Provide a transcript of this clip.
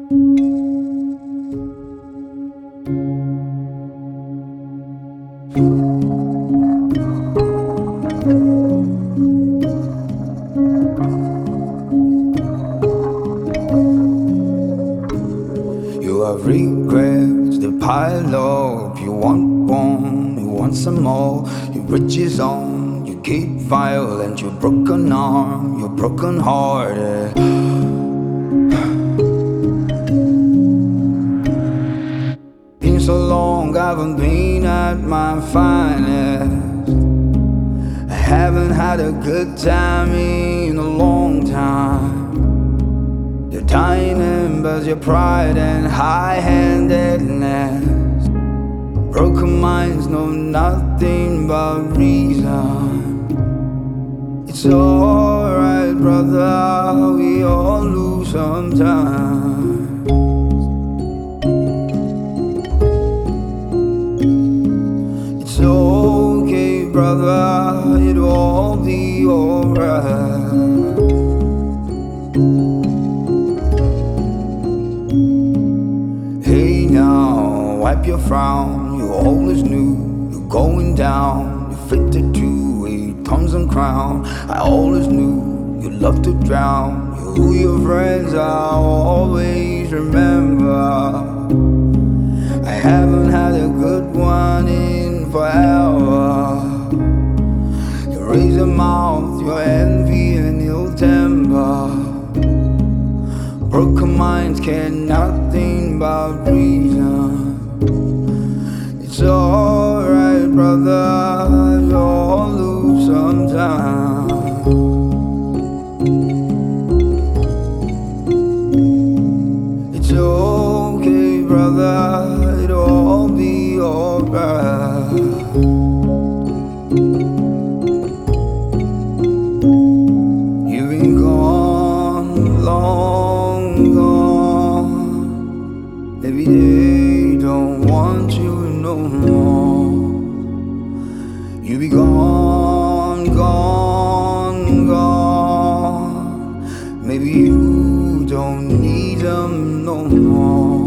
You have regrets, they pile up. You want one, you want some more. Your riches on, you keep violent. Your broken arm, your broken hearted. Been so long, I haven't been at my finest. I haven't had a good time in a long time. Your dying embers, your pride and high-handedness. Broken minds know nothing but reason. It's alright, brother, we all lose sometimes. It's okay, brother, it'll all be alright. Hey now, wipe your frown. You always knew you're going down. You fitted to a thorns and crown. I always knew you love to drown. You're who your friends are, always remember. I haven't had a good one in forever. You raise your mouth, your envy and ill temper. Broken minds care nothing but reason. It's alright, brother, you all lose sometimes. It's okay, brother, it'll all be alright. You've been gone long gone. Every day don't want you no more. You be gone, gone, gone. Maybe you don't need them no more.